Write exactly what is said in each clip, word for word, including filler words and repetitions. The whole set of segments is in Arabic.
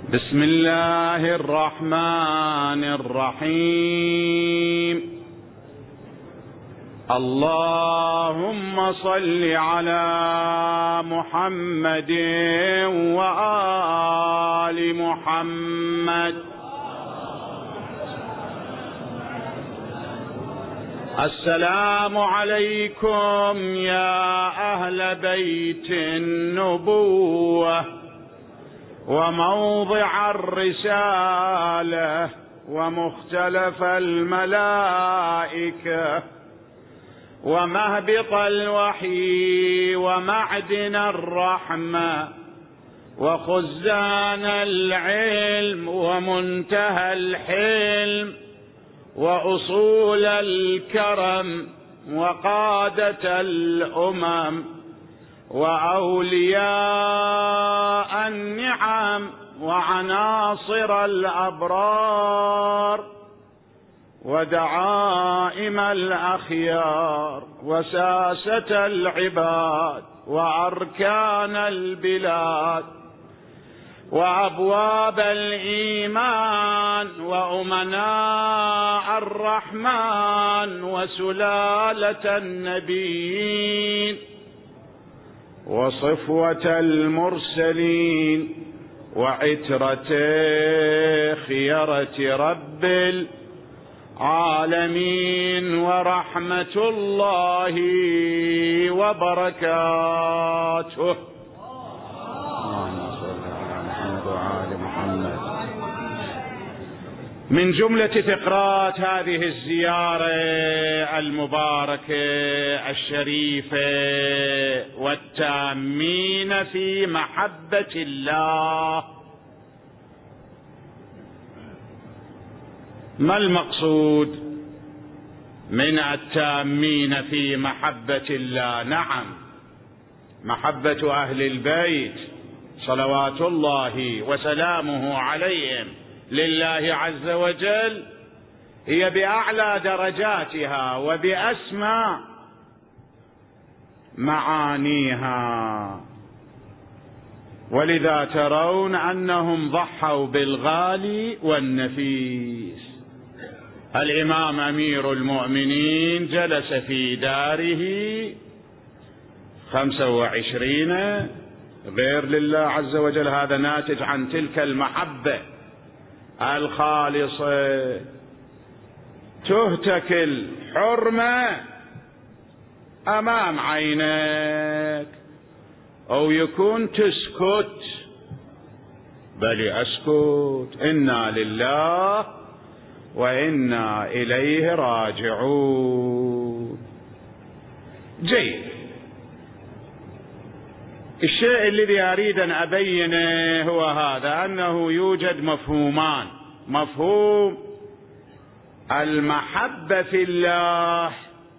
بسم الله الرحمن الرحيم. اللهم صل على محمد وآل محمد. السلام عليكم يا أهل بيت النبوة وموضع الرسالة ومختلف الملائكة ومهبط الوحي ومعدن الرحمة وخزان العلم ومنتهى الحلم وأصول الكرم وقادة الأمم وأولياء النعم وعناصر الأبرار ودعائم الأخيار وساسة العباد وأركان البلاد وأبواب الإيمان وأمناء الرحمن وسلالة النبيين وصفوة المرسلين وعترة خيرة رب العالمين ورحمة الله وبركاته. من جملة فقرات هذه الزيارة المباركة الشريفة والتامين في محبة الله. ما المقصود من التامين في محبة الله؟ نعم، محبة أهل البيت صلوات الله وسلامه عليهم لله عز وجل هي بأعلى درجاتها وبأسمى معانيها، ولذا ترون أنهم ضحوا بالغالي والنفيس. الإمام أمير المؤمنين جلس في داره خمسة وعشرين غير لله عز وجل، هذا ناتج عن تلك المحبة الخالصة. تهتك الحرمة أمام عينك أو يكون تسكت، بل أسكت، إنا لله وإنا إليه راجعون. جيد، الشيء الذي أريد أن أبينه هو هذا، أنه يوجد مفهومان: مفهوم المحبة في الله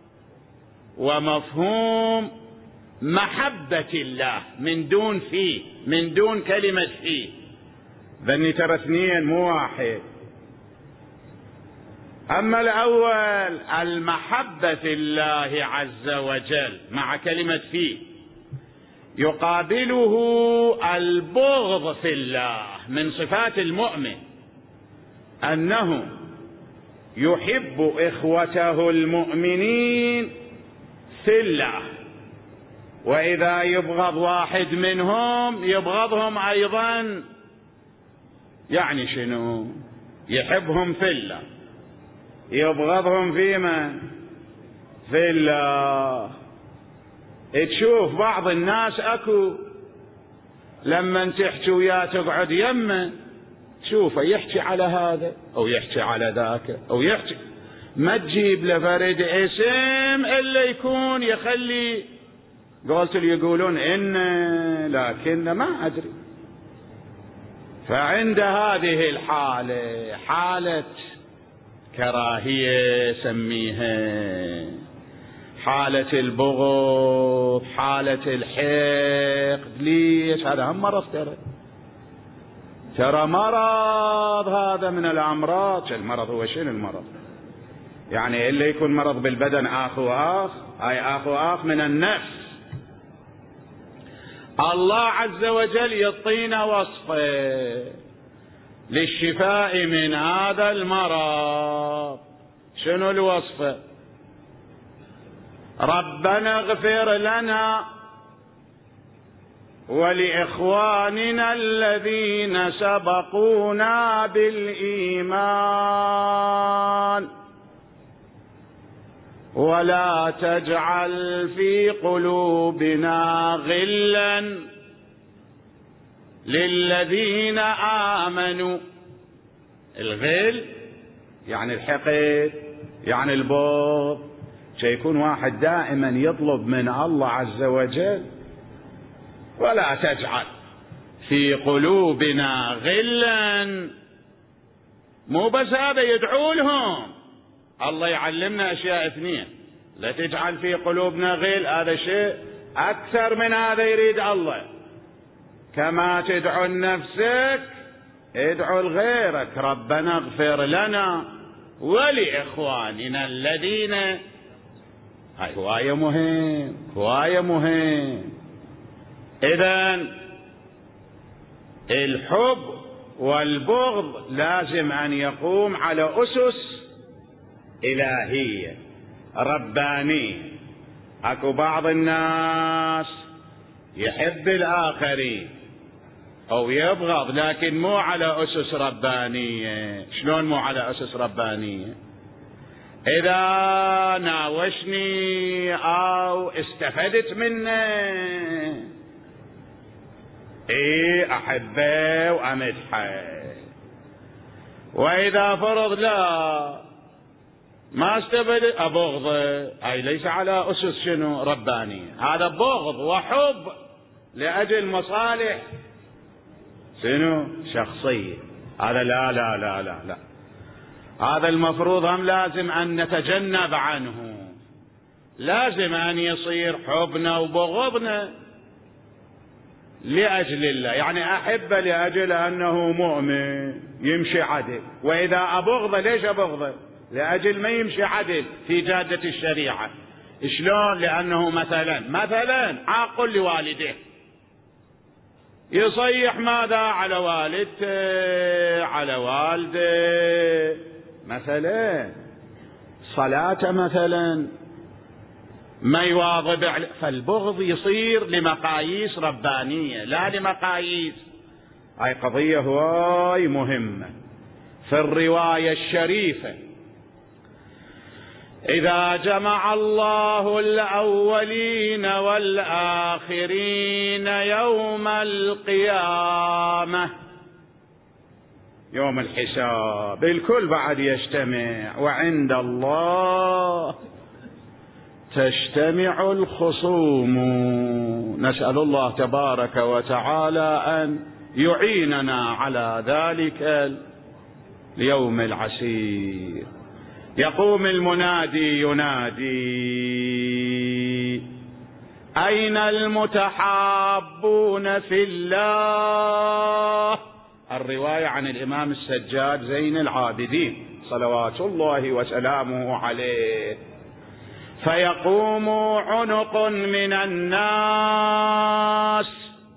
ومفهوم محبة الله من دون فيه، من دون كلمة فيه. ذني ترى اثنين مو واحد. أما الأول المحبة في الله عز وجل مع كلمة فيه، يقابله البغض في الله. من صفات المؤمن أنه يحب إخوته المؤمنين في الله، وإذا يبغض واحد منهم يبغضهم أيضا. يعني شنو؟ يحبهم في الله، يبغضهم فيما في الله. تشوف بعض الناس اكو لما تحكي وياه تقعد يمه تشوفه يحكي على هذا او يحكي على ذاك او يحكي، ما تجيب له فرد اسم الا يكون يخلي قلت اللي يقولون ان لكن ما ادري. فعند هذه الحالة، حالة كراهية سميها، حالة البغض، حالة الحقد. ليش؟ هذا هم مرض، ترى ترى مرض، هذا من الأمراض. المرض هو شنو المرض؟ يعني إلا يكون مرض بالبدن آخ وآخ، أي آخ وآخ من النفس. الله عز وجل يعطينا وصفه للشفاء من هذا المرض. شنو الوصفة؟ ربنا اغفر لنا ولإخواننا الذين سبقونا بالإيمان ولا تجعل في قلوبنا غلا للذين آمنوا. الغل يعني الحقد، يعني البغض. سيكون واحد دائما يطلب من الله عز وجل ولا تجعل في قلوبنا غلا. مو بس هذا، يدعو لهم. الله يعلمنا أشياء اثنين: لا تجعل في قلوبنا غل، هذا شيء أكثر من هذا يريد الله. كما تدعو لنفسك ادعو لغيرك: ربنا اغفر لنا ولإخواننا الذين. هاي هواية مهم، هواية مهم. إذن الحب والبغض لازم أن يقوم على أسس إلهية ربانية. أكو بعض الناس يحب الآخرين أو يبغض، لكن مو على أسس ربانية. شلون مو على أسس ربانية؟ إذا ناوشني أو استفدت منه إيه أحبه وأمدحه، وإذا فرض لا ما استفدت أبغضه، أي ليس على أسس شنو ربانية. هذا بغض وحب لأجل مصالح شنو شخصية. هذا لا لا لا لا لا، هذا المفروض هم لازم أن نتجنب عنه. لازم أن يصير حبنا وبغضنا لأجل الله. يعني أحبه لأجل أنه مؤمن يمشي عدل، وإذا أبغضه ليش أبغضه؟ لأجل ما يمشي عدل في جادة الشريعة. شلون؟ لأنه مثلا مثلا عاق لوالده، يصيح ماذا على والدته على والده، مثلا صلاته مثلا ما يواظب عليه. فالبغض يصير لمقاييس ربانية لا لمقاييس. هاي قضية هواي مهمة. في الرواية الشريفة: إذا جمع الله الأولين والآخرين يوم القيامة، يوم الحساب، الكل بعد يجتمع، وعند الله تجتمع الخصوم. نسأل الله تبارك وتعالى أن يعيننا على ذلك اليوم العسير. يقوم المنادي ينادي: أين المتحابون في الله؟ الرواية عن الإمام السجاد زين العابدين صلوات الله وسلامه عليه. فيقوم عنق من الناس.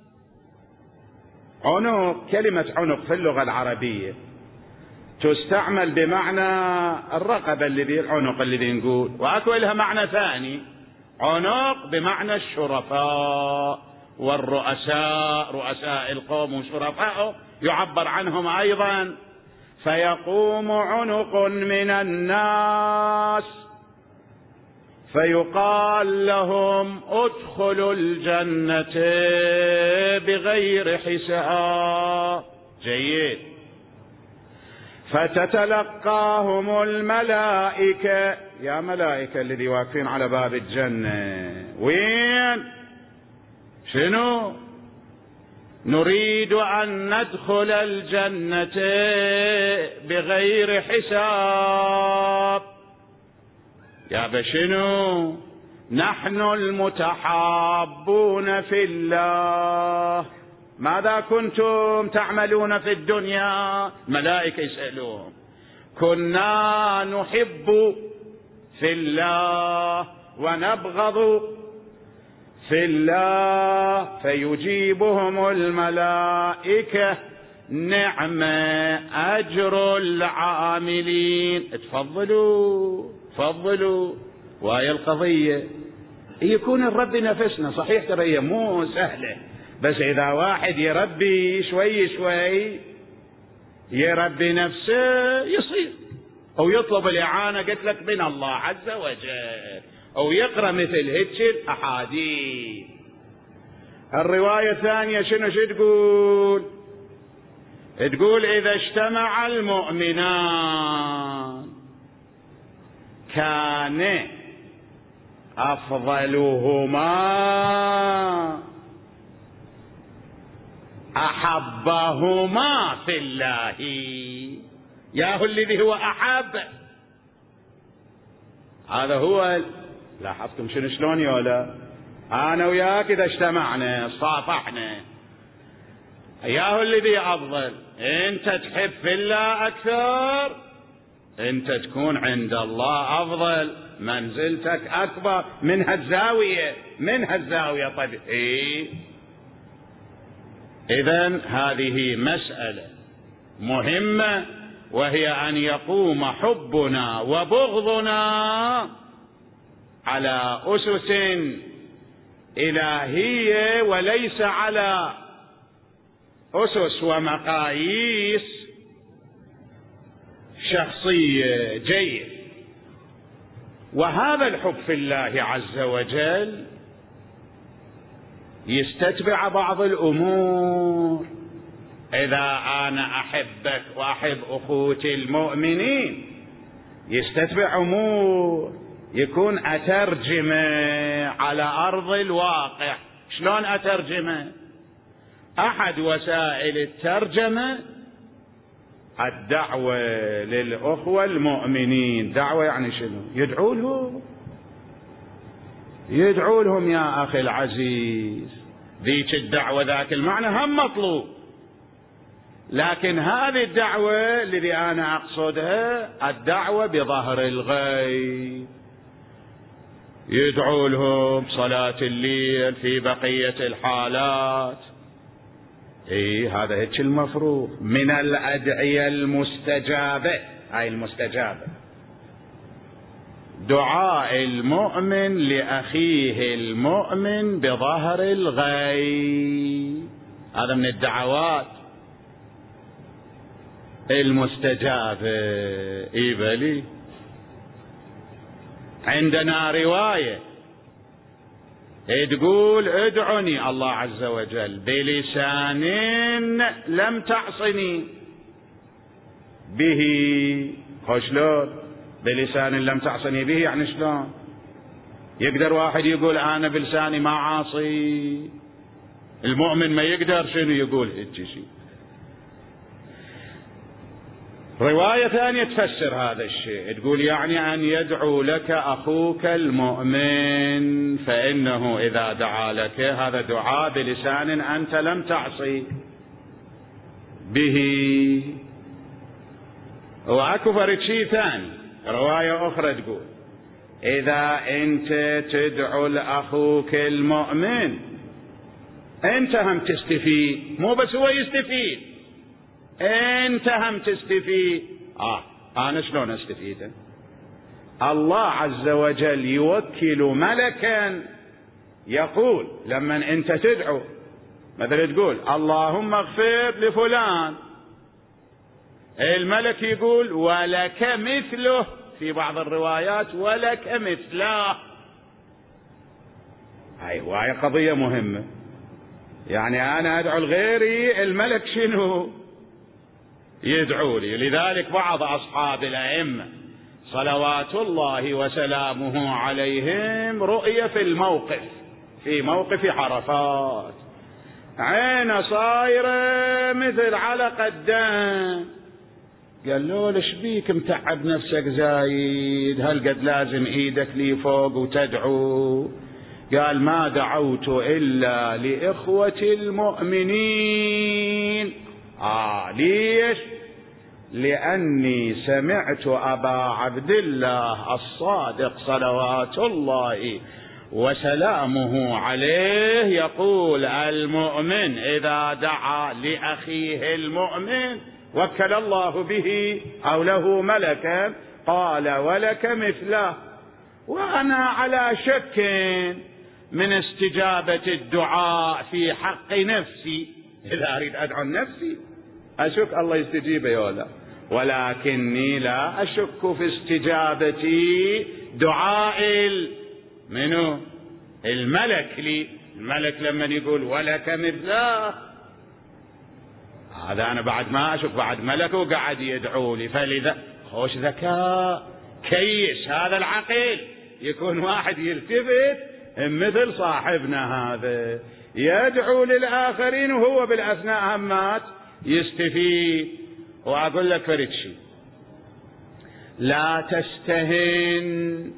عنق، كلمة عنق في اللغة العربية تستعمل بمعنى الرقبة الذي العنق الذي نقول، وأكو لها معنى ثاني، عنق بمعنى الشرفاء والرؤساء، رؤساء القوم وشرفاء يعبر عنهم أيضا. فيقوم عنق من الناس فيقال لهم: ادخلوا الجنة بغير حساب. جيد. فتتلقاهم الملائكة، يا ملائكة الذي واقفين على باب الجنة، وين؟ شنو؟ نريد أن ندخل الجنة بغير حساب. يا بشنو؟ نحن المتحابون في الله، ماذا كنتم تعملون في الدنيا؟ ملائكة يسألون. كنا نحب في الله ونبغض في الله. فيجيبهم الملائكة: نعم أجر العاملين. تفضلوا تفضلوا. وهي القضية يكون الرب نفسنا. صحيح ترى هي مو سهلة، بس إذا واحد يربي شوي شوي يربي نفسه يصير، أو يطلب الإعانة قلت لك من الله عز وجل، أو يقرأ مثل هيك الأحاديث. الرواية الثانية شنو شو تقول؟ تقول إذا اجتمع المؤمنان كان أفضلهما أحبهما في الله. ياهو الذي هو أحب. هذا هو. لاحظتم شنو شلون يولا؟ أنا وياك إذا اجتمعنا صافحنا، ياهو الذي أفضل. أنت تحب في الله أكثر، أنت تكون عند الله أفضل، منزلتك أكبر من هالزاوية من هالزاوية. طيب إيه؟ إذن هذه مسألة مهمة، وهي أن يقوم حبنا وبغضنا على أسس إلهية، وليس على أسس ومقاييس شخصية. جيد. وهذا الحب في الله عز وجل يستتبع بعض الأمور. إذا أنا أحبك وأحب أخوتي المؤمنين يستتبع أمور، يكون أترجمه على أرض الواقع. شلون أترجمه؟ أحد وسائل الترجمة الدعوة للأخوة المؤمنين. دعوة يعني شنو؟ يدعو لهم، يدعو لهم يا أخي العزيز. ذيك الدعوة ذاك المعنى هم مطلوب، لكن هذه الدعوة الذي أنا أقصدها الدعوة بظهر الغيب. يدعو لهم صلاة الليل في بقية الحالات. إيه هذا هيك المفروض من الأدعية المستجابة. هاي المستجابة دعاء المؤمن لأخيه المؤمن بظهر الغيب. هذا من الدعوات المستجابة. إيه بلي. عندنا رواية تقول ادعني الله عز وجل بلسان لم تعصني به. شلون بلسان لم تعصني به؟ يعني شلون يقدر واحد يقول انا بلساني ما عاصي؟ المؤمن ما يقدر شنو يقول هيك شيء. رواية ثانية تفسر هذا الشيء، تقول يعني أن يدعو لك أخوك المؤمن، فإنه إذا دعا لك هذا دعاء بلسان أنت لم تعصي به. وأكو فرق شيء ثاني، رواية أخرى تقول إذا أنت تدعو لأخوك المؤمن أنت هم تستفيد، مو بس هو يستفيد، أنت هم تستفيد. آه أنا شلون أستفيد؟ الله عز وجل يوكل ملكا يقول لما أنت تدعو، مثلا تقول اللهم اغفر لفلان، الملك يقول ولك مثله، في بعض الروايات ولك مثله. هاي وهي قضية مهمة. يعني أنا أدعو لغيري، الملك شنو يدعو لي. لذلك بعض أصحاب الأئمة صلوات الله وسلامه عليهم رؤية في الموقف، في موقف عرفات، عينه صايرة مثل علقة دم. قال له ليش بيك متعب نفسك زايد؟ هل قد لازم ايدك لي فوق وتدعو؟ قال ما دعوت إلا لإخوة المؤمنين. آه ليش؟ لأني سمعت أبا عبد الله الصادق صلوات الله وسلامه عليه يقول: المؤمن إذا دعا لأخيه المؤمن وكل الله به أو له ملكا قال ولك مثله. وأنا على شك من استجابة الدعاء في حق نفسي، إذا أريد أدعو نفسي أشك الله يستجيب ولا، ولكني لا أشك في استجابة دعاء منو الملك لي. الملك لما يقول ولك مثله، هذا أنا بعد ما أشك، بعد ملك وقعد يدعو لي. فلذا خوش ذكاء كيس هذا العقل، يكون واحد يلتفت مثل صاحبنا هذا يدعو للآخرين وهو بالأثناء همات يستفيد. وأقول لك فرد شيء: لا تستهن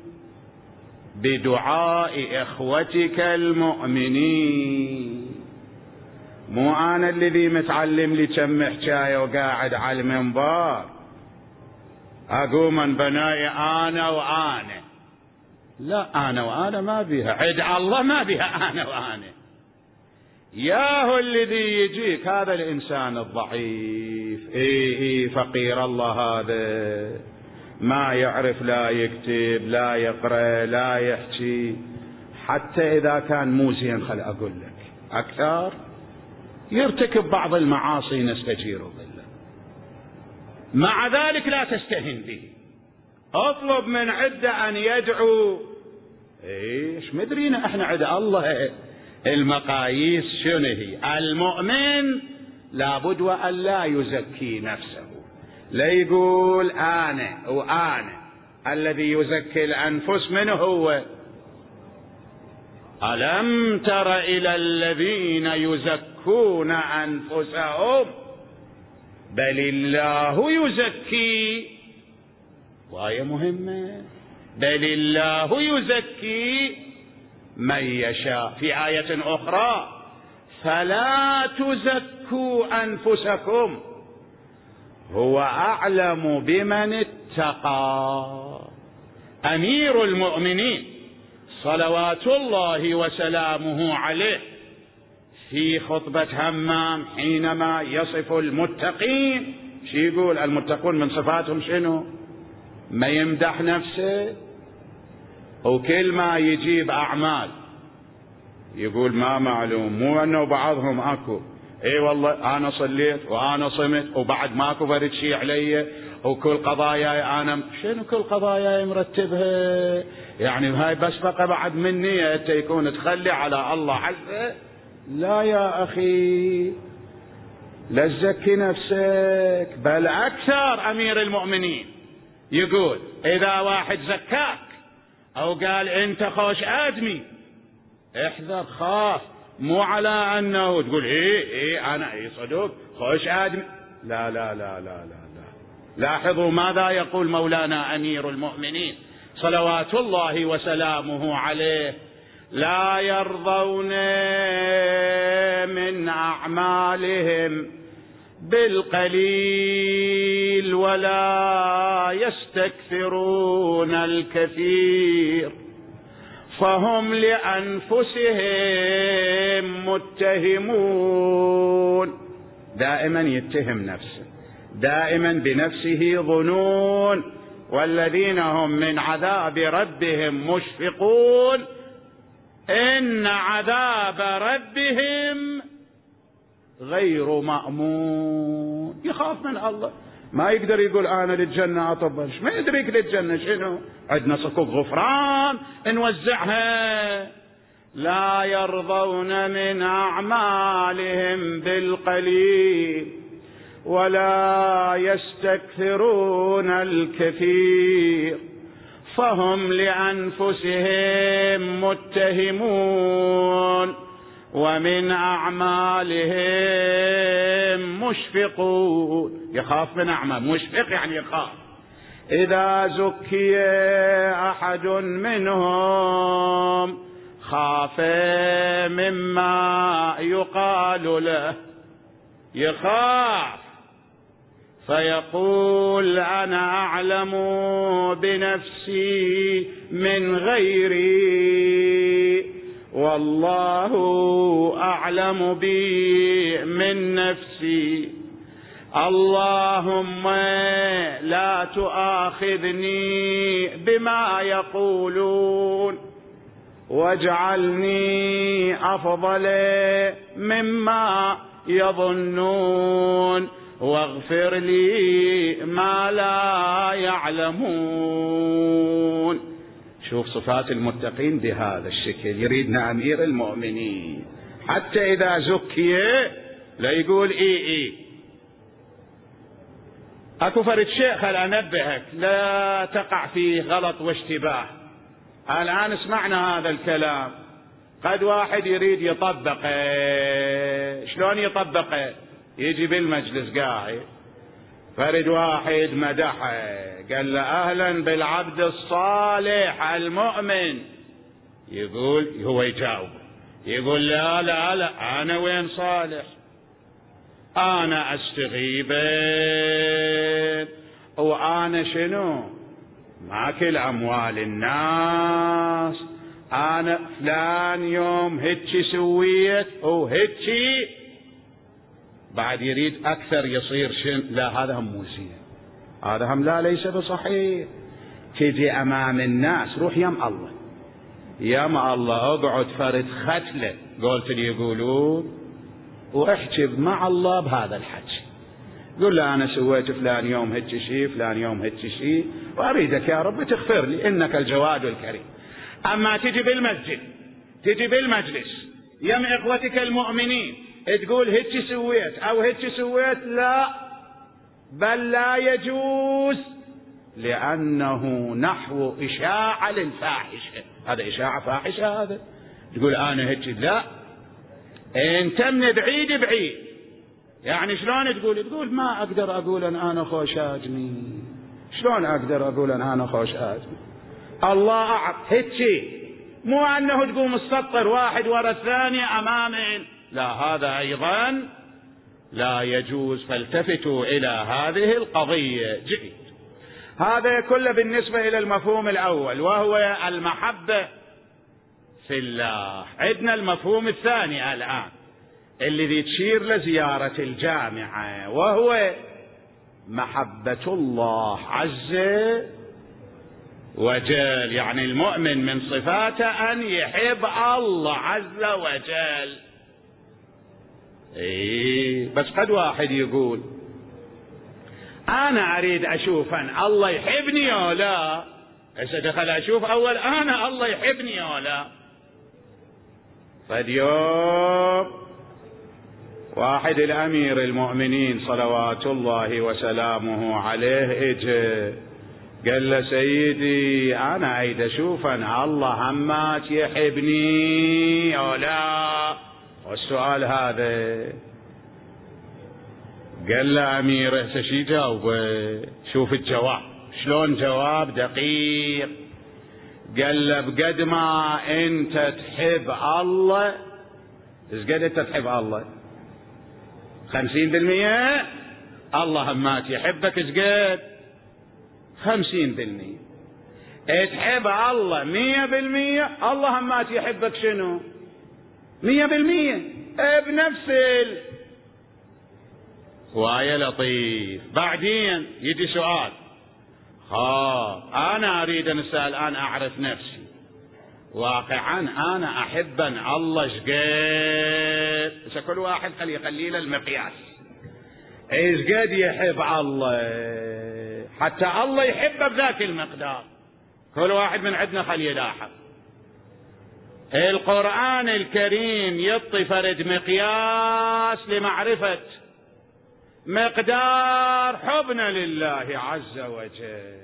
بدعاء إخوتك المؤمنين. مو أنا الذي متعلم لي كم حكاية وقاعد على المنبر أقوم من بناي أنا وأنا، لا، أنا وأنا ما بيها، عد الله ما بيها أنا وأنا. ياهو الذي يجيك هذا الإنسان الضعيف، إيه إيه فقير الله هذا، ما يعرف لا يكتب لا يقرأ لا يحكي، حتى إذا كان مو زين خل أقول لك أكثر يرتكب بعض المعاصي نستجير ظله، مع ذلك لا تستهن به. اطلب من عدة أن يدعو. ايش مدرينا احنا عد الله المقاييس شنو هي؟ المؤمن لابد وأن لا يزكي نفسه، لا يقول أنا وأنا. الذي يزكي الأنفس من هو؟ ألم تر إلى الذين يزكون أنفسهم بل الله يزكي. وآية مهمة: بل الله يزكي من يشاء. في آية أخرى: فلا تزكوا أنفسكم هو أعلم بمن اتقى. أمير المؤمنين صلوات الله وسلامه عليه في خطبة همام حينما يصف المتقين، شو يقول؟ المتقون من صفاتهم شنو؟ ما يمدح نفسه، وكل ما يجيب أعمال يقول ما معلوم، مو أنه بعضهم أكو اي والله أنا صليت وأنا صمت وبعد ماكو برد شيء علي، وكل قضاياي أنا شنو كل قضاياي مرتبها، يعني هاي بس بقى بعد مني أنت يكون تخلي على الله عزه. لا يا أخي، لا تزكي نفسك، بل أكثر أمير المؤمنين يقول إذا واحد زكاك أو قال أنت خوش آدمي احذر، خاف، مو على أنه تقول إيه إيه أنا إيه صدق خوش آدمي، لا لا لا لا لا لا. لاحظوا ماذا يقول مولانا أمير المؤمنين صلوات الله وسلامه عليه: لا يرضون من أعمالهم بالقليل ولا يستكثرون الكثير فهم لأنفسهم متهمون. دائما يتهم نفسه، دائما بنفسه ظنون. والذين هم من عذاب ربهم مشفقون إن عذاب ربهم غير مأمون. يخاف من الله، ما يقدر يقول أنا للجنة أطبش، ما يدرك للجنة شنو، عندنا صكوك غفران نوزعها. لا يرضون من أعمالهم بالقليل ولا يستكثرون الكثير فهم لأنفسهم متهمون ومن أعمالهم مشفقون. يخاف من أعمال، مشفق يعني يخاف. إذا زكي أحد منهم خاف مما يقال له، يخاف فيقول أنا أعلم بنفسي من غيري، والله أعلم بي من نفسي. اللهم لا تؤاخذني بما يقولون، واجعلني أفضل مما يظنون، واغفر لي ما لا يعلمون. شوف صفات المتقين بهذا الشكل. يريدنا أمير المؤمنين حتى إذا زكي لا يقول إي إي. أكو فرد شيء خل أنبهك لا تقع فيه غلط واشتباه. الآن سمعنا هذا الكلام، قد واحد يريد يطبقه. شلون يطبقه؟ يجي بالمجلس قاعد، فرد واحد مدحه قال له أهلا بالعبد الصالح المؤمن، يقول هو يجاوب يقول لا لا لا أنا وين صالح، أنا أستغيبين وأنا شنو ماكل أموال الناس، أنا فلان يوم هيك سويت وهيك. بعد يريد أكثر يصير شن، لا هذا هم مو زين، هذا هم لا ليس بصحيح. تجي أمام الناس روح يم الله يم الله اقعد فرد ختلة قلت لي يقولون، واحكي مع الله بهذا الحكي. قل له أنا سويت فلان يوم هيك شيء فلان يوم هيك شيء، وأريدك يا رب تغفر لي إنك الجواد الكريم. أما تجي بالمسجد تجي بالمجلس يم إخوتك المؤمنين تقول هيك سويت أو هيك سويت، لا بل لا يجوز، لأنه نحو إشاعة للفاحشة. هذا إشاعة فاحشة، هذا تقول أنا هيك، لا أنت من بعيد بعيد. يعني شلون تقول؟ تقول ما أقدر أقول أن أنا خوش آجني، شلون أقدر أقول أن أنا خوش آجني، الله أعلم هيك، مو أنه تقوم السطر واحد ورا الثاني أمامين، لا هذا أيضا لا يجوز. فالتفتوا إلى هذه القضية جيد. هذا كله بالنسبة إلى المفهوم الأول وهو المحبة في الله. عندنا المفهوم الثاني الآن الذي تشير لزيارة الجامعة، وهو محبة الله عز وجل. يعني المؤمن من صفاته أن يحب الله عز وجل. إيه بس قد واحد يقول أنا أريد أشوف أن الله يحبني أو لا، إذا دخل أشوف أول أنا الله يحبني أو لا. فاليوم واحد الأمير المؤمنين صلوات الله وسلامه عليه اجى قال له سيدي أنا أريد أشوف أن الله همات يحبني أو لا. والسؤال هذا قال له أميره شي جاوبه، شوف الجواب شلون جواب دقيق. قال له بقد ما أنت تحب الله، إيش قد أنت تحب الله؟ خمسين بالمئة الله همات يحبك، إيش قد؟ خمسين بالمئة. تحب الله مية بالمئة، الله همات يحبك شنو؟ مية بالمئة بنفس ال وآية لطيف. بعدين يجي سؤال، خاف أنا أريد أن أسأل الآن أعرف نفسي واقعا أنا أحب أن الله شقد، بس كل واحد خلي يخلي له المقياس إيش قد يحب الله حتى الله يحبه بذاك المقدار. كل واحد من عندنا خلي يلاحظ القرآن الكريم يعطي فرد مقياس لمعرفة مقدار حبنا لله عز وجل،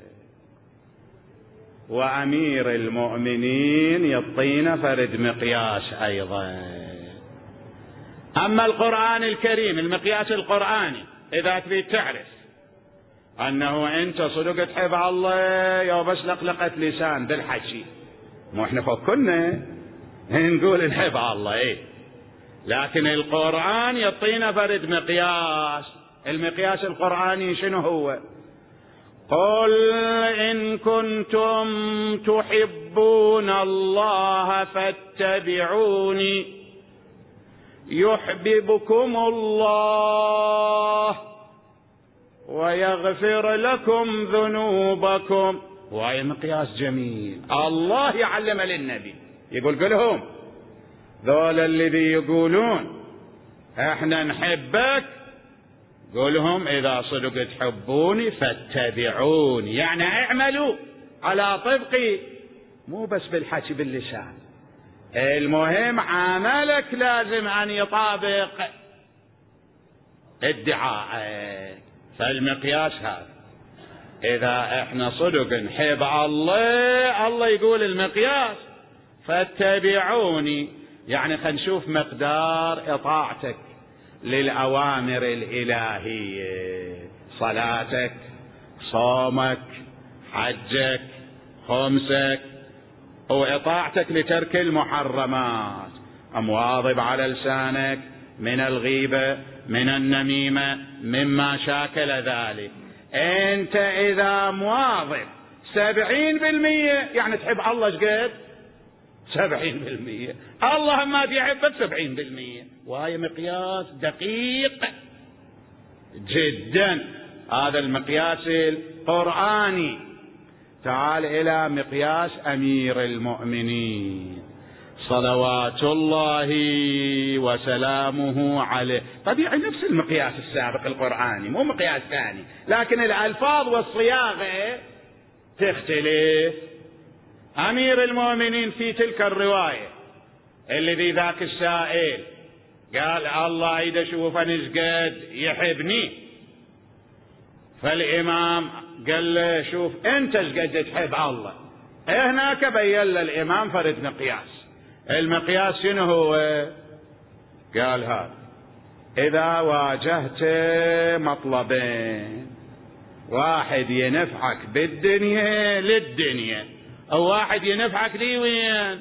وأمير المؤمنين يعطينا فرد مقياس أيضا. أما القرآن الكريم المقياس القرآني إذا تريد تعرف أنه أنت صدق تحب الله يا بس لقلقة لسان بالحكي، مو إحنا فوق كنا نقول نحب الله إيه، لكن القرآن يعطينا فرد مقياس المقياس القرآني شنو هو؟ قل إن كنتم تحبون الله فاتبعوني يحببكم الله ويغفر لكم ذنوبكم. وهي مقياس جميل. الله يعلم للنبي يقول قلهم ذول الذي يقولون احنا نحبك قولهم اذا صدق تحبوني فاتبعوني، يعني اعملوا على طبقي، مو بس بالحكي باللسان، المهم عملك لازم ان يطابق ادعائك. فالمقياس هذا اذا احنا صدق نحب الله، الله يقول المقياس فاتبعوني، يعني خلينا نشوف مقدار اطاعتك للأوامر الإلهية، صلاتك، صومك، حجك، خمسك، وإطاعتك لترك المحرمات، مواظب على لسانك من الغيبة من النميمة مما شاكل ذلك. أنت إذا مواظب سبعين بالمية يعني تحب الله شقد سبعين بالمية، الله ما بيحبك سبعين بالمية. وهي مقياس دقيق جدا، هذا المقياس القرآني. تعال إلى مقياس أمير المؤمنين صلوات الله وسلامه عليه. طبيعي نفس المقياس السابق القرآني، مو مقياس ثاني، لكن الألفاظ والصياغة تختلف. أمير المؤمنين في تلك الرواية الذي ذاك السائل قال الله إذا شوف نسجد يحبني، فالإمام قال له شوف أنت شقد تحب الله. هناك بين الإمام فرد مقياس. المقياس شنو هو؟ قال هذا إذا واجهت مطلبين، واحد ينفعك بالدنيا للدنيا، أو واحد ينفعك لي وين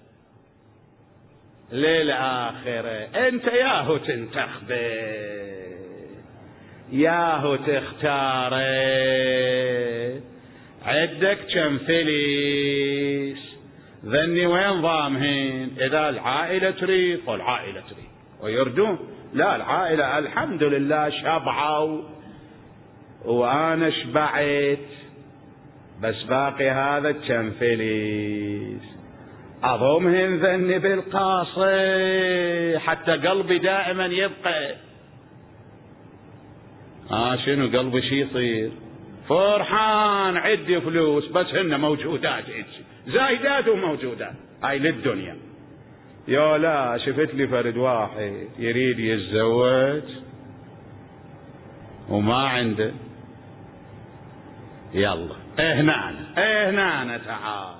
للآخرة، أنت ياهو تنتخبه ياهو تختاره. عدك كم فليس، ذني وين ضامهن؟ إذا العائلة تريد فالعائلة تريد ويردون، لا العائلة الحمد لله شبعوا وأنا شبعت، بس باقي هذا كم فليس أضمهن ذني بالقاصي حتى قلبي دائما يبقى. آه شنو قلبي شي يصير؟ فرحان عدي فلوس بس هن موجودات زايدات وموجودات، هاي للدنيا. يا لا شفت لي فرد واحد يريد يتزوج وما عنده، يلا اهنا اهنا تعال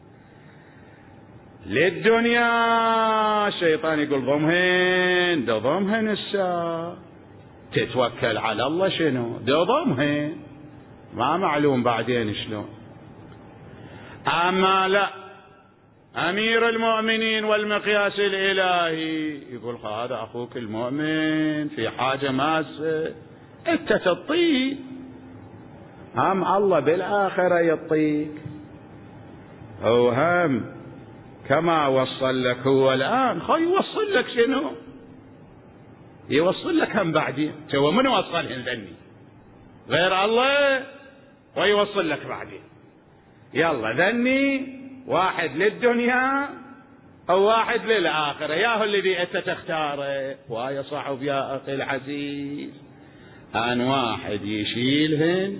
للدنيا. الشيطان يقول ضمهن، ده ضمهن الساعة تتوكل على الله شنو؟ ده ضمهن ما معلوم بعدين شلون. أما لا، أمير المؤمنين والمقياس الإلهي يقول هذا أخوك المؤمن في حاجة ماسة أنت تطيق، هم الله بالآخرة يطيق، هو هم كما وصل لك هو الآن خي يوصل لك شنو؟ يوصل لك هم بعدين. سوى من وصلهن ذني غير الله ويوصل لك بعدين. يلا ذني واحد للدنيا أو واحد للآخرة، ياهو الذي أنت تختاره. ويا صعب يا أخي العزيز أن واحد يشيلهن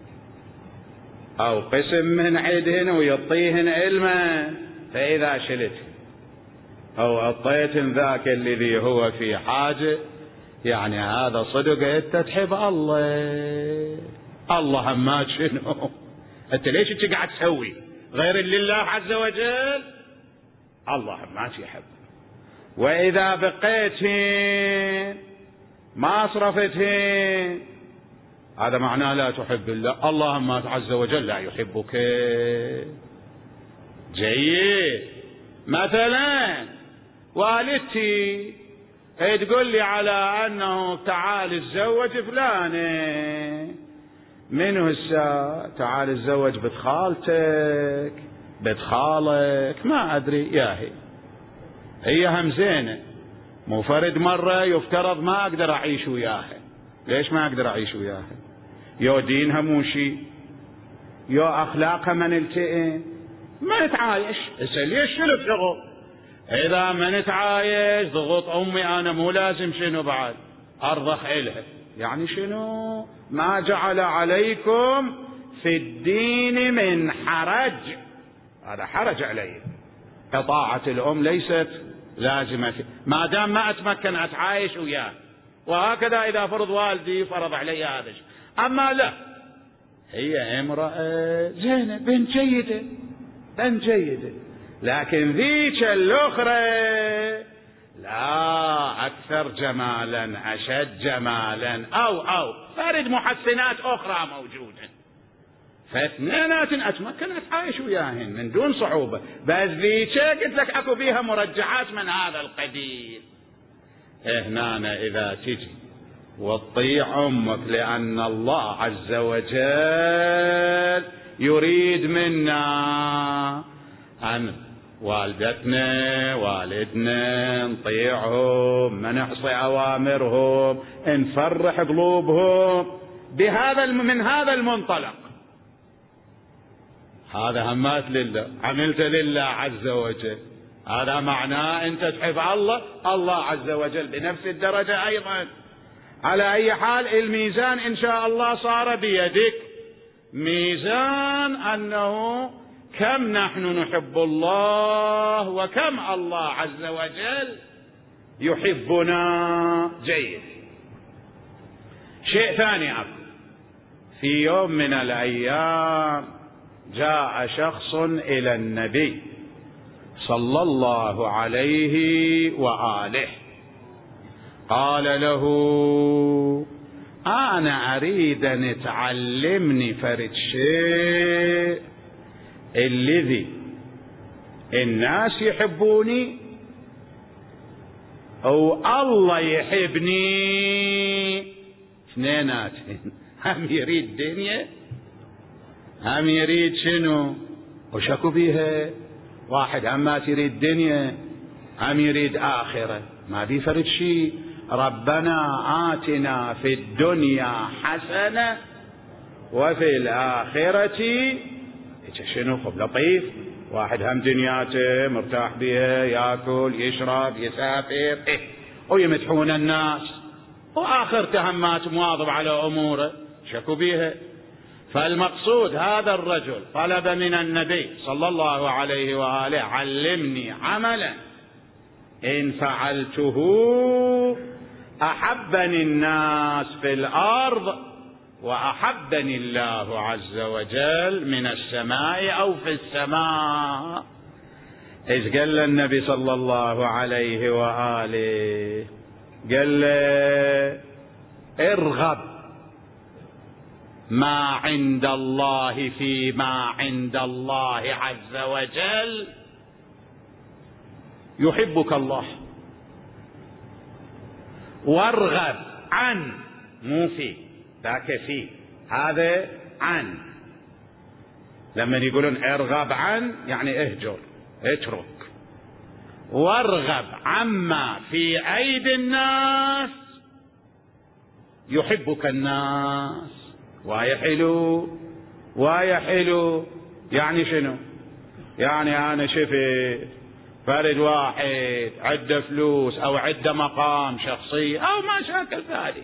أو قسم من عدهن ويعطيهن علما، فإذا شلتهن أو أعطيتهن ذاك الذي هو في حاجة، يعني هذا صدق أنت تحب الله. الله ما شنو أنت ليش أنت قاعد تسوي غير لله عز وجل؟ الله ما يحب. وإذا بقيتهن ما صرفتهن هذا معناه لا تحب الله، الله ما عز وجل لا يحبك. جيد. مثلا والدتي تقول لي على أنه تعال اتزوج فلانة، منو هسه؟ تعال اتزوج بنت خالتك، بنت خالك، ما أدري ياهي، هي هم زينة، مو فرد مرة يفترض ما أقدر أعيش وياها. ليش ما أقدر أعيش وياها؟ يو دينها مو شي، يو أخلاقها ما نلتئم، ما نتعايش. هسه ليش شنو الشغل؟ إذا ما نتعايش ضغط أمي أنا مو لازم شنو بعد أرضخ إلها، يعني شنو؟ ما جعل عليكم في الدين من حرج، هذا حرج علي. طاعة الأم ليست لازمة ما دام ما أتمكن أتعايش وياه، وهكذا إذا فرض والدي فرض علي هذا. أما لا، هي امرأة زينة، بنت جيدة، بنت جيدة، لكن ذيك الأخرى لا، أكثر جمالا، أشد جمالا، أو أو فرد محسنات أخرى موجودة، فاثنينات أتمكن أتعايش وياهن من دون صعوبة. بس ذيك قلت لك أكو بيها مرجحات من هذا القبيل. هنا إذا تجي وتطيع أمك لأن الله عز وجل يريد منا أن والدتنا والدنا نطيعهم، ما نعصي أوامرهم، نفرح قلوبهم بهذا من هذا المنطلق، هذا همات لله، عملت لله عز وجل، هذا معناه أنت تحب الله، الله عز وجل بنفس الدرجة أيضا. على أي حال الميزان إن شاء الله صار بيدك، ميزان أنه كم نحن نحب الله وكم الله عز وجل يحبنا. جيد. شيء ثاني أقول، في يوم من الأيام جاء شخص إلى النبي صلى الله عليه وآله، قال له أنا أريد أن تعلمني فرد شيء الذي الناس يحبوني أو الله يحبني، اثنينات، هم يريد دنيا هم يريد شنو؟ وشكو بيها، واحد هم ما تريد دنيا هم يريد آخرة، ما بي فرد شيء. ربنا آتنا في الدنيا حسنة وفي الآخرة شنو؟ خب لطيف، واحد هم دنياته مرتاح بها، يأكل يشرب يسافر إيه، ويمدحون الناس، وآخرته همات مواظب على أموره، شكو بيها. فالمقصود هذا الرجل طلب من النبي صلى الله عليه وآله علمني عملا إن فعلته أحبني الناس في الأرض وأحبني الله عز وجل من السماء أو في السماء. إيش قال النبي صلى الله عليه وآله؟ قال له ارغب ما عند الله فيما عند الله عز وجل يحبك الله، وارغب عن، مو في ذاك في، هذا عن. لما يقولون ارغب عن يعني اهجر اترك، وارغب عما في ايدي الناس يحبك الناس. وايا حلو وايا حلو، يعني شنو؟ يعني انا شفت فرد واحد عنده فلوس او عنده مقام شخصي او ما شاكل ذلك،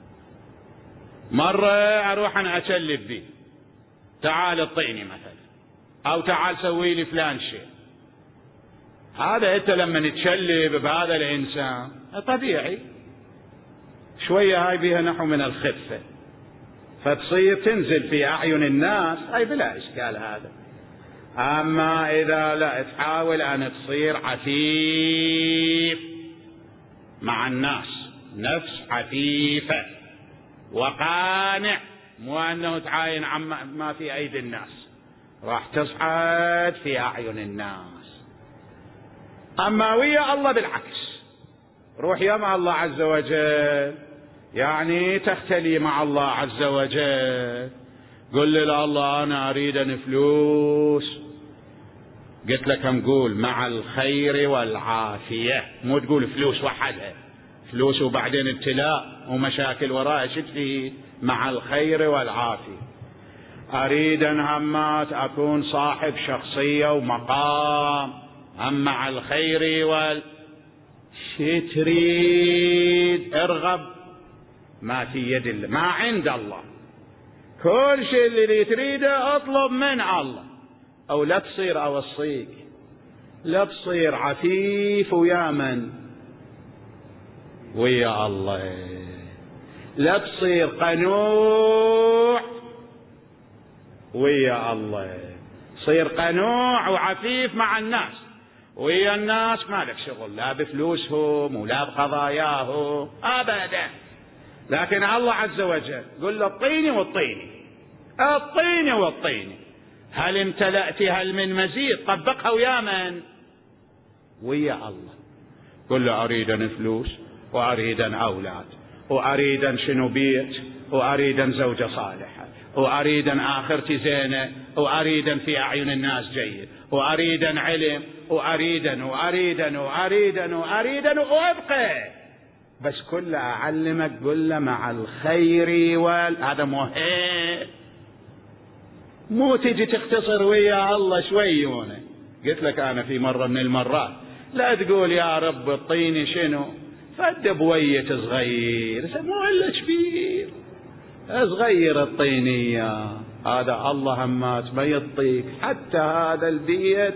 مرة اروح انا اتشلب بيه، تعال اطيني مثلا، او تعال سوي لي فلان شيء. هذا انت لما نتشلب بهذا الانسان طبيعي شوية هاي بيها نحو من الخفة، فتصير تنزل في اعين الناس، هاي بلا اشكال هذا. اما اذا لا تحاول ان تصير عفيف مع الناس، نفس عفيفة وقانع، مو انه تعاين عما ما في ايدي الناس، راح تصعد في اعين الناس. اما ويا الله بالعكس، روح يا مع الله عز وجل، يعني تختلي مع الله عز وجل. قل له الله أنا أريد فلوس، قلت لك نقول مع الخير والعافية، مو تقول فلوس وحدها، فلوس وبعدين ابتلاء ومشاكل وراء شتفي، مع الخير والعافية. أريد أن همات أكون صاحب شخصية ومقام، هم مع الخير وال شي تريد ارغب ما في يد الله، ما عند الله، كل شيء اللي تريده اطلب من الله. او لا تصير اوصيك، لا تصير عفيف ويا من ويا الله، لا تصير قنوع ويا الله، صير قنوع وعفيف مع الناس، ويا الناس ما لك شغل لا بفلوسهم ولا بقضاياهم ابدا. لكن الله عز وجل قل له اعطيني واعطيني، اعطيني واعطيني، هل امتلأت هل من مزيد، طبقها ويا من ويا الله. قل له اريد ان فلوس، واريد ان اولاد، واريد ان شنو بيت، واريد ان زوجة صالحة، واريد ان اخرتي زينة، واريد ان في اعين الناس جيد، واريد ان علم، واريد ان واريد ان واريد ان واريد ان وابقى، بس كله اعلمك قل له مع الخير وال هذا مهم. مو تجي تختصر ويا الله شويونه. قلت لك انا في مرة من المرات لا تقول يا رب اعطيني شنو فد بوية صغير، مو الا كبير صغير اعطيني، هذا الله همات ما يعطيك حتى هذا البيت.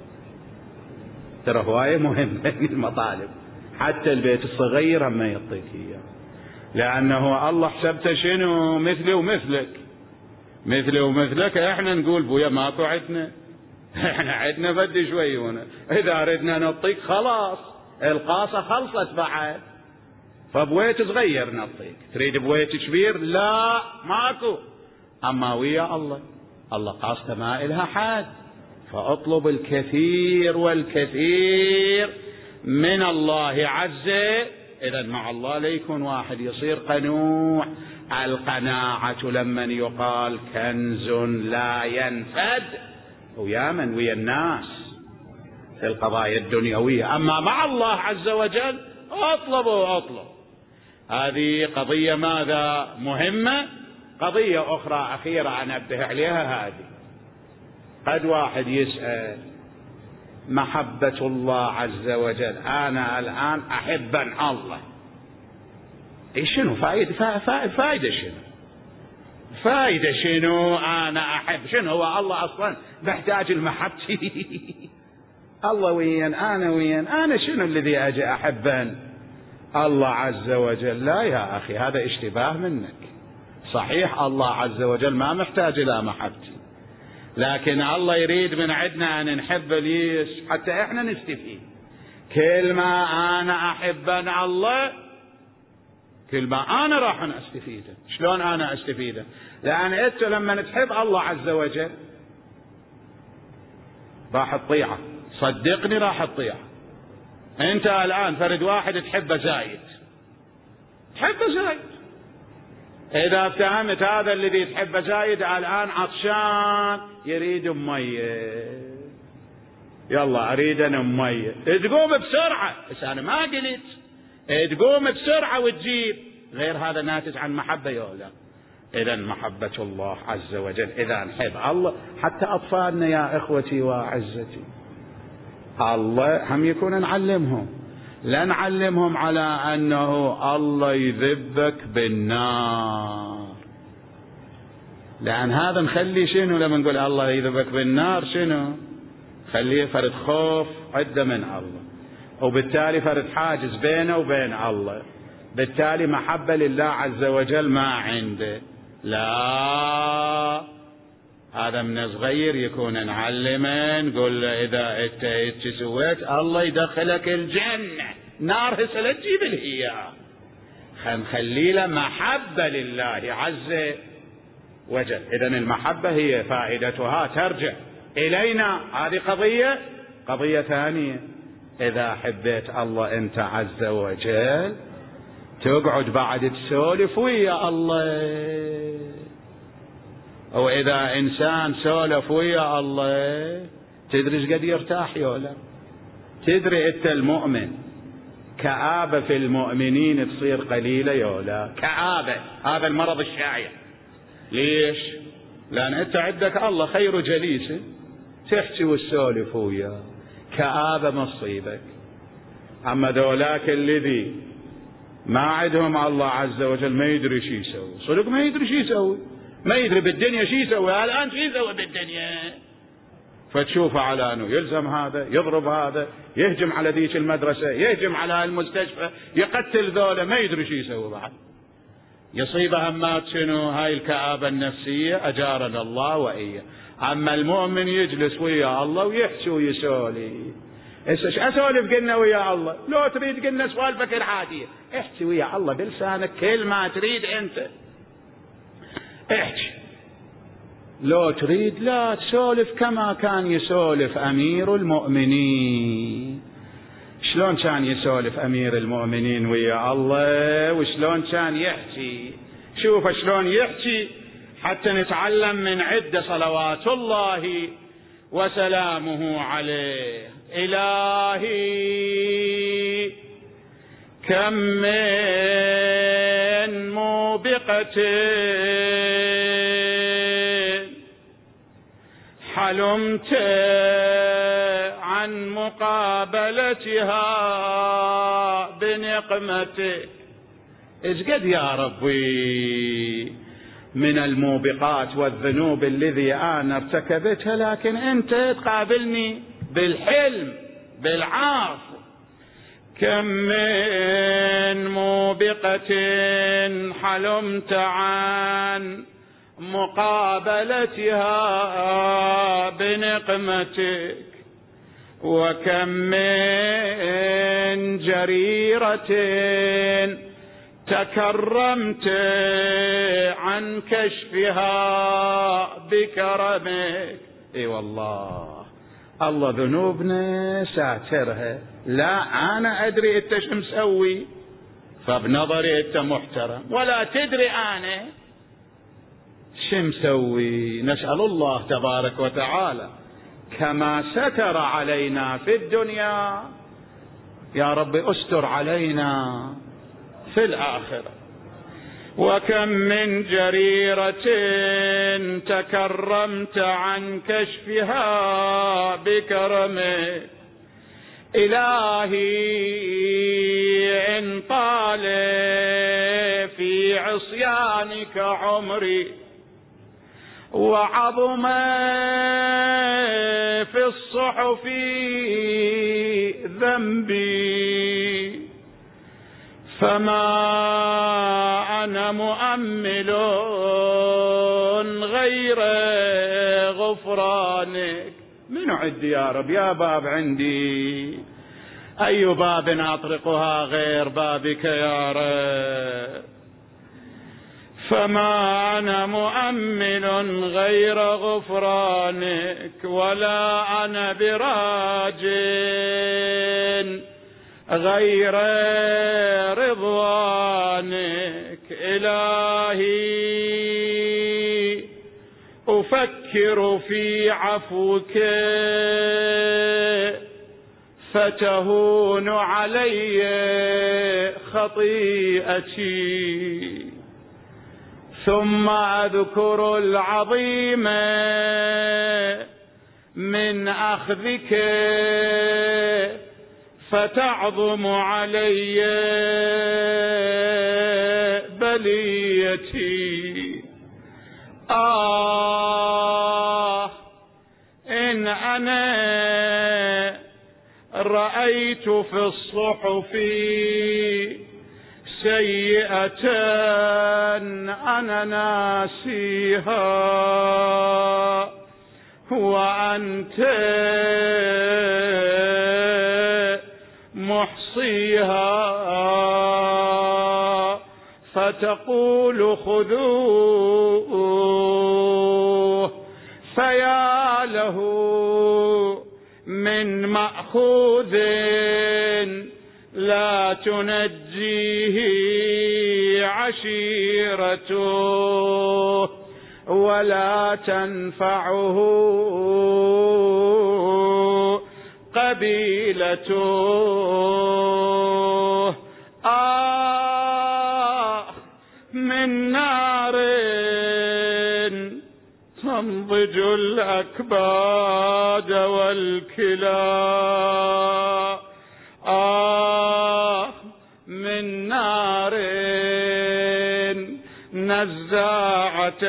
ترى هواية مهمة المطالب، حتى البيت الصغير ما يعطيك اياه، لانه الله حسبته شنو مثلي ومثلك، مثلي ومثلك. احنا نقول بويا ماكو عدنا، احنا عدنا بدي شوي هنا، اذا ردنا نعطيك خلاص القاصة خلصت بعد، فبويت صغير نعطيك، تريد بويت كبير لا ماكو. اما ويا الله، الله قاصته ما إلها حد، فاطلب الكثير والكثير من الله عز. اذا مع الله ليكون واحد يصير قنوع. القناعة لمن يقال كنز لا ينفد، ويا من ويا الناس في القضايا الدنيوية. أما مع الله عز وجل اطلبوا اطلب. هذه قضية ماذا مهمة. قضية أخرى أخيرة أنبه عليها، هذه قد واحد يسأل محبة الله عز وجل، أنا الآن أحبا الله، إيش شنو فائدة؟ فائدة شنو؟ فائدة شنو أنا أحب؟ شنو هو الله أصلا محتاج المحبة؟ الله وين أنا وين أنا شنو الذي أجي أحبا الله عز وجل؟ لا يا أخي، هذا اشتباه منك. صحيح الله عز وجل ما محتاج إلى محبتي، لكن الله يريد من عندنا أن نحب ليش حتى إحنا نستفيد. كل ما أنا أحبا الله كل ما أنا راح أستفيده. شلون أنا أستفيده؟ لأن أنت لما تحب الله عز وجل راح تطيعه، صدقني راح تطيعه. أنت الآن فرد واحد تحبه زايد، تحبه زايد، إذا افتهمت هذا الذي تحبه زايد الآن عطشان يريد مية، يلا أريد أنا مية، تقوم بسرعة، بس أنا ما قلت تقوم بسرعة وتجيب، غير هذا ناتج عن محبة يولا. إذا محبة الله عز وجل، إذا نحب الله، حتى أطفالنا يا إخوتي وعزتي الله هم يكون نعلمهم، لا نعلمهم على أنه الله يذبك بالنار، لأن هذا نخلي شنو لما نقول الله يذبك بالنار شنو خليه فرد خوف عدة من الله، وبالتالي فرد حاجز بينه وبين الله، بالتالي محبة لله عز وجل ما عنده. لا، هذا من صغير يكون نعلمه، نقول له إذا أنت إيش سويت الله يدخلك الجنة، نار هسه لا تجيب الهيا، خلي له محبة لله عز وجل. إذن المحبة هي فائدتها ترجع إلينا. هذه قضية قضية ثانية. إذا حبيت الله أنت عز وجل تقعد بعد تسولف ويا الله، وإذا إنسان سولف ويا الله تدري ايش قد يرتاح يولا. تدري أنت المؤمن كآبة في المؤمنين تصير قليلة يولا، كآبة، هذا المرض الشائع. ليش؟ لأن أنت عندك الله خير جليس تحكي والسولف وياه، كآبة مصيبك. أما ذولاك الذي ما عندهم الله عز وجل ما يدري شي يسوي، صدق ما يدري شي يسوي، ما يدري بالدنيا شي يسوي، الآن شي يسوي بالدنيا. فتشوفه على أنه يلزم هذا، يضرب هذا، يهجم على ذيك المدرسة، يهجم على المستشفى، يقتل ذولا، ما يدري شي يسوي بعد. يصيبه همات شنو؟ هاي الكآبة النفسية أجارنا الله وإياه. أما المؤمن يجلس ويا الله ويحكي ويسولف. ايش اسولف قلنا ويا الله؟ لو تريد قلنا سوالفك العادية، احكي ويا الله بلسانك كل ما تريد انت احكي. لو تريد لا تسولف كما كان يسولف أمير المؤمنين. شلون كان يسولف أمير المؤمنين ويا الله وشلون كان يحكي؟ شوف شلون يحكي حتى نتعلم من عدة صلوات الله وسلامه عليه. إلهي كم من موبقة حلمت عن مقابلتها بنقمتك. ايش قد يا ربي من الموبقات والذنوب الذي أنا ارتكبتها، لكن أنت تقابلني بالحلم بالعافو. كم من موبقة حلمت عن مقابلتها بنقمتك، وكم من جريرة تكرمت عن كشفها بكرمك. اي والله الله ذنوبنا ساترها، لا انا ادري انت شو مسوي، فبنظري انت محترم، ولا تدري انا شو مسوي. نسأل الله تبارك وتعالى كما ستر علينا في الدنيا يا رب استر علينا في الآخرة. وكم من جريرة تكرمت عن كشفها بكرمك. إلهي إن طال في عصيانك عمري وعظم في الصحف ذنبي، فما أنا مؤمل غير غفرانك. من عندي يا رب؟ يا باب عندي، أي باب أطرقها غير بابك يا رب؟ فما أنا مؤمل غير غفرانك، ولا أنا براج غير رضوانك. إلهي أفكر في عفوك فتهون علي خطيئتي، ثم أذكر العظيم من أخذك فتعظم علي بليتي. آه إن أنا رأيت في الصحف سيئة أنا ناسيها، وأنت محصيها، فتقول خذوه، فيا له من مأخوذ لا تنجيه عشيرته ولا تنفعه قبيلته. آه من نار تنضج الأكباد والكلى، آه من نار نزاعة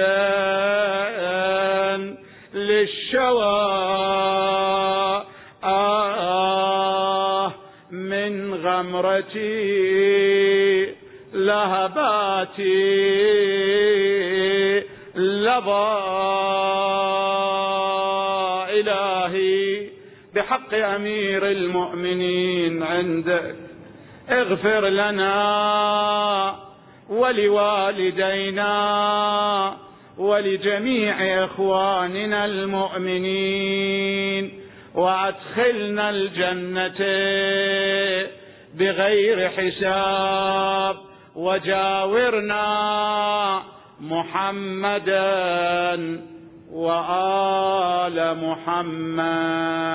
للشوى، آه من غمرتي لهباتي لظى. إلهي بحق أمير المؤمنين عندك اغفر لنا ولوالدينا ولجميع إخواننا المؤمنين، وأدخلنا الجنة بغير حساب، وجاورنا محمدا وآل محمد.